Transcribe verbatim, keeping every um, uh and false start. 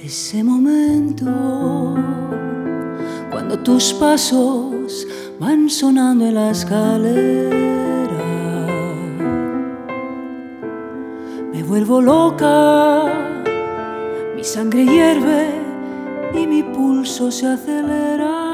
Ese momento, cuando tus pasos van sonando en la escalera, me vuelvo loca, mi sangre hierve y mi pulso se acelera.